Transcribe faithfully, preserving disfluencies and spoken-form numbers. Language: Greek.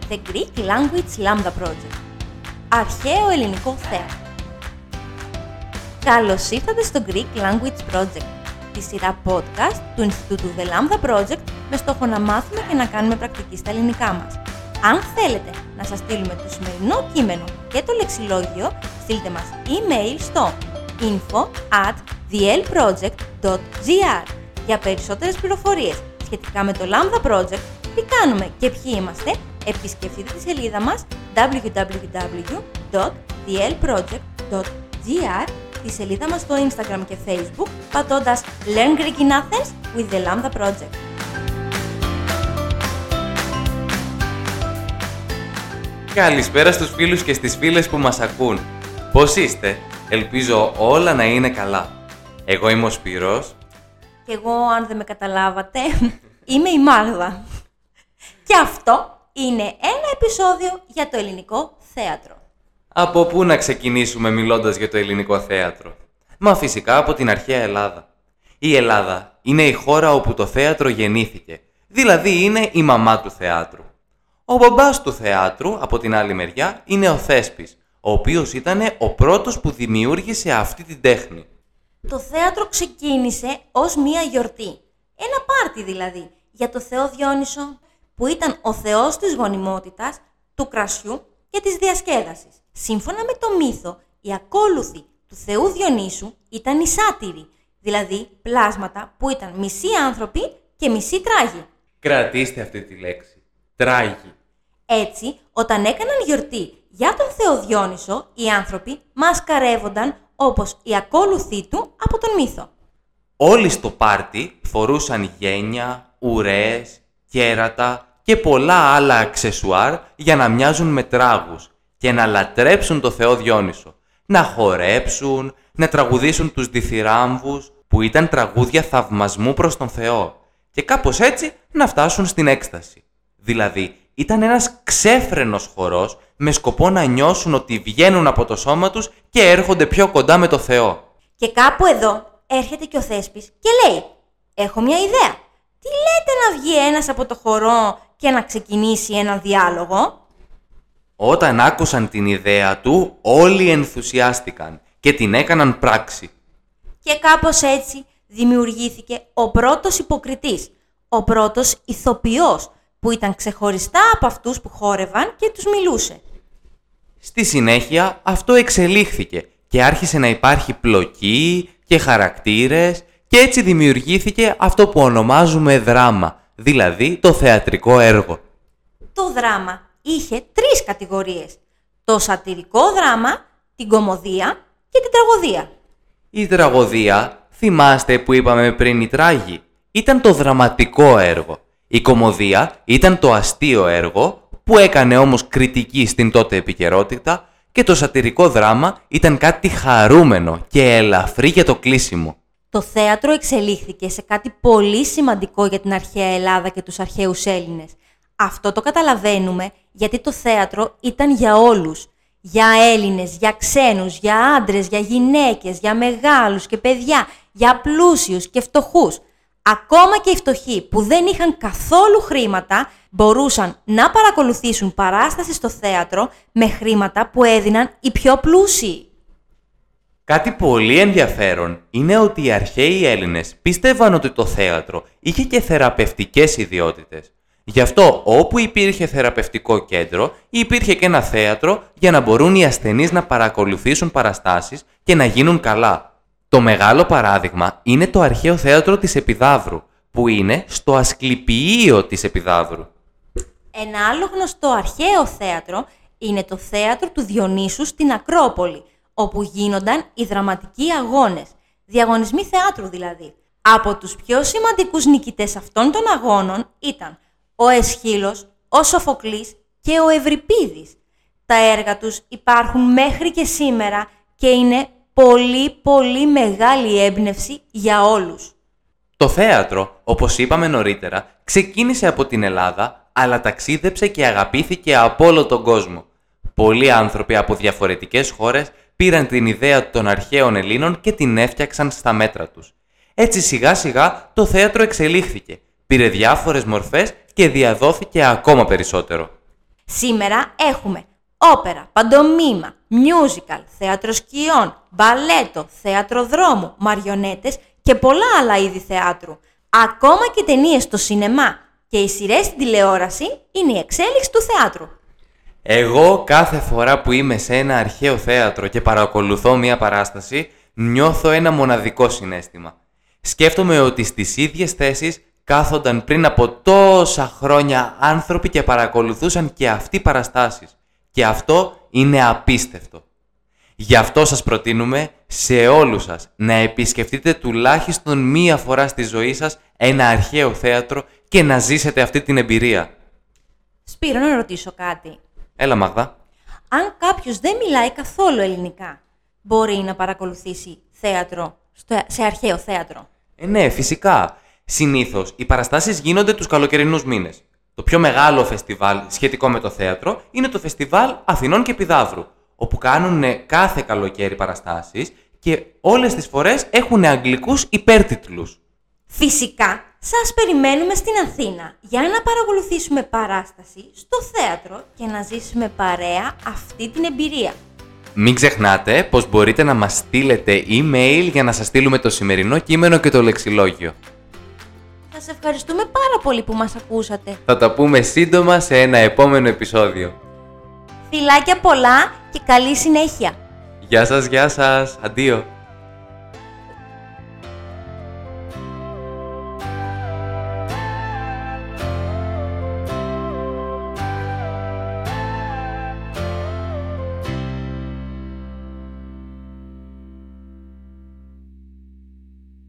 The Greek Language Lambda Project. Αρχαίο ελληνικό θέατρο. Καλώς ήρθατε στο Greek Language Project, τη σειρά podcast του Ινστιτούτου The Lambda Project με στόχο να μάθουμε και να κάνουμε πρακτική στα ελληνικά μας. Αν θέλετε να σας στείλουμε το σημερινό κείμενο και το λεξιλόγιο, στείλτε μας email στο info at the l project dot g r για περισσότερες πληροφορίες σχετικά με το Lambda Project, τι κάνουμε και ποιοι είμαστε. Επισκεφτείτε τη σελίδα μας double-u double-u double-u dot the l project dot g r, τη σελίδα μας στο Instagram και Facebook, πατώντας Learn Greek in Athens with the Lambda Project. Καλησπέρα στους φίλους και στις φίλες που μας ακούν. Πώς είστε? Ελπίζω όλα να είναι καλά. Εγώ είμαι ο Σπύρος. Και εγώ, αν δεν με καταλάβατε, είμαι η Μάγδα. Και αυτό είναι ένα επεισόδιο για το ελληνικό θέατρο. Από πού να ξεκινήσουμε μιλώντας για το ελληνικό θέατρο? Μα φυσικά από την αρχαία Ελλάδα. Η Ελλάδα είναι η χώρα όπου το θέατρο γεννήθηκε, δηλαδή είναι η μαμά του θεάτρου. Ο μπαμπάς του θεάτρου, από την άλλη μεριά, είναι ο Θέσπης, ο οποίος ήταν ο πρώτος που δημιούργησε αυτή την τέχνη. Το θέατρο ξεκίνησε ως μία γιορτή, ένα πάρτι δηλαδή, για το Θεό Διόνυσο, που ήταν ο θεός της γονιμότητας, του κρασιού και της διασκέδασης. Σύμφωνα με το μύθο, οι ακόλουθοι του Θεού Διονύσου ήταν οι σάτυροι, δηλαδή πλάσματα που ήταν μισοί άνθρωποι και μισοί τράγοι. Κρατήστε αυτή τη λέξη. Τράγοι. Έτσι, όταν έκαναν γιορτή για τον Θεό Διόνυσο, οι άνθρωποι μασκαρεύονταν όπως οι ακόλουθοί του από τον μύθο. Όλοι στο πάρτι φορούσαν γένια, ουρές, κέρατα και πολλά άλλα αξεσουάρ για να μοιάζουν με τράγους και να λατρέψουν το Θεό Διόνυσο, να χορέψουν, να τραγουδήσουν τους διθυράμβους που ήταν τραγούδια θαυμασμού προς τον Θεό και κάπως έτσι να φτάσουν στην έκσταση. Δηλαδή, ήταν ένας ξέφρενος χορός με σκοπό να νιώσουν ότι βγαίνουν από το σώμα τους και έρχονται πιο κοντά με το Θεό. Και κάπου εδώ έρχεται και ο Θέσπης και λέει: «Έχω μια ιδέα. Τι λέτε να βγει ένας από το χορό και να ξεκινήσει ένα διάλογο?» Όταν άκουσαν την ιδέα του, όλοι ενθουσιάστηκαν και την έκαναν πράξη. Και κάπως έτσι δημιουργήθηκε ο πρώτος υποκριτής, ο πρώτος ηθοποιός, που ήταν ξεχωριστά από αυτούς που χόρευαν και τους μιλούσε. Στη συνέχεια αυτό εξελίχθηκε και άρχισε να υπάρχει πλοκή και χαρακτήρες και έτσι δημιουργήθηκε αυτό που ονομάζουμε δράμα, δηλαδή το θεατρικό έργο. Το δράμα είχε τρεις κατηγορίες: το σατυρικό δράμα, την κωμωδία και την τραγωδία. Η τραγωδία, θυμάστε που είπαμε πριν η τράγη, ήταν το δραματικό έργο. Η κωμωδία ήταν το αστείο έργο που έκανε όμως κριτική στην τότε επικαιρότητα και το σατυρικό δράμα ήταν κάτι χαρούμενο και ελαφρύ για το κλείσιμο. Το θέατρο εξελίχθηκε σε κάτι πολύ σημαντικό για την αρχαία Ελλάδα και τους αρχαίους Έλληνες. Αυτό το καταλαβαίνουμε γιατί το θέατρο ήταν για όλους. Για Έλληνες, για ξένους, για άντρες, για γυναίκες, για μεγάλους και παιδιά, για πλούσιους και φτωχούς. Ακόμα και οι φτωχοί που δεν είχαν καθόλου χρήματα μπορούσαν να παρακολουθήσουν παράσταση στο θέατρο με χρήματα που έδιναν οι πιο πλούσιοι. Κάτι πολύ ενδιαφέρον είναι ότι οι αρχαίοι Έλληνες πίστευαν ότι το θέατρο είχε και θεραπευτικές ιδιότητες. Γι' αυτό όπου υπήρχε θεραπευτικό κέντρο υπήρχε και ένα θέατρο για να μπορούν οι ασθενείς να παρακολουθήσουν παραστάσεις και να γίνουν καλά. Το μεγάλο παράδειγμα είναι το αρχαίο θέατρο της Επιδαύρου, που είναι στο Ασκληπιείο της Επιδαύρου. Ένα άλλο γνωστό αρχαίο θέατρο είναι το θέατρο του Διονύσου στην Ακρόπολη, όπου γίνονταν οι δραματικοί αγώνες, διαγωνισμοί θεάτρου δηλαδή. Από τους πιο σημαντικούς νικητές αυτών των αγώνων ήταν ο Αισχύλος, ο Σοφοκλής και ο Ευρυπίδης. Τα έργα τους υπάρχουν μέχρι και σήμερα και είναι πολύ πολύ μεγάλη έμπνευση για όλους. Το θέατρο, όπως είπαμε νωρίτερα, ξεκίνησε από την Ελλάδα, αλλά ταξίδεψε και αγαπήθηκε από όλο τον κόσμο. Πολλοί άνθρωποι από διαφορετικές χώρες πήραν την ιδέα των αρχαίων Ελλήνων και την έφτιαξαν στα μέτρα τους. Έτσι σιγά σιγά το θέατρο εξελίχθηκε, πήρε διάφορες μορφές και διαδόθηκε ακόμα περισσότερο. Σήμερα έχουμε όπερα, παντομήμα, musical, θέατρο σκιών, μπαλέτο, θέατρο δρόμου, μαριονέτες και πολλά άλλα είδη θεάτρου. Ακόμα και ταινίες στο σινεμά και οι σειρές στην τηλεόραση είναι η εξέλιξη του θεάτρου. Εγώ κάθε φορά που είμαι σε ένα αρχαίο θέατρο και παρακολουθώ μία παράσταση, νιώθω ένα μοναδικό συναίσθημα. Σκέφτομαι ότι στις ίδιες θέσεις κάθονταν πριν από τόσα χρόνια άνθρωποι και παρακολουθούσαν και αυτοί παραστάσεις. Και αυτό είναι απίστευτο. Γι' αυτό σας προτείνουμε σε όλους σας να επισκεφτείτε τουλάχιστον μία φορά στη ζωή σας ένα αρχαίο θέατρο και να ζήσετε αυτή την εμπειρία. Σπύρο, να ρωτήσω κάτι. Έλα Μάγδα. Αν κάποιος δεν μιλάει καθόλου ελληνικά, μπορεί να παρακολουθήσει θέατρο στο, σε αρχαίο θέατρο? Ε, ναι, φυσικά. Συνήθως οι παραστάσεις γίνονται τους καλοκαιρινούς μήνες. Το πιο μεγάλο φεστιβάλ σχετικό με το θέατρο είναι το Φεστιβάλ Αθηνών και Επιδαύρου, όπου κάνουν κάθε καλοκαίρι παραστάσεις και όλες τις φορές έχουν αγγλικούς υπέρτιτλους. Φυσικά, σας περιμένουμε στην Αθήνα για να παρακολουθήσουμε παράσταση στο θέατρο και να ζήσουμε παρέα αυτή την εμπειρία. Μην ξεχνάτε πως μπορείτε να μας στείλετε email για να σας στείλουμε το σημερινό κείμενο και το λεξιλόγιο. Σας ευχαριστούμε πάρα πολύ που μας ακούσατε. Θα τα πούμε σύντομα σε ένα επόμενο επεισόδιο. Φιλάκια πολλά και καλή συνέχεια. Γεια σας, γεια σας. Αντίο.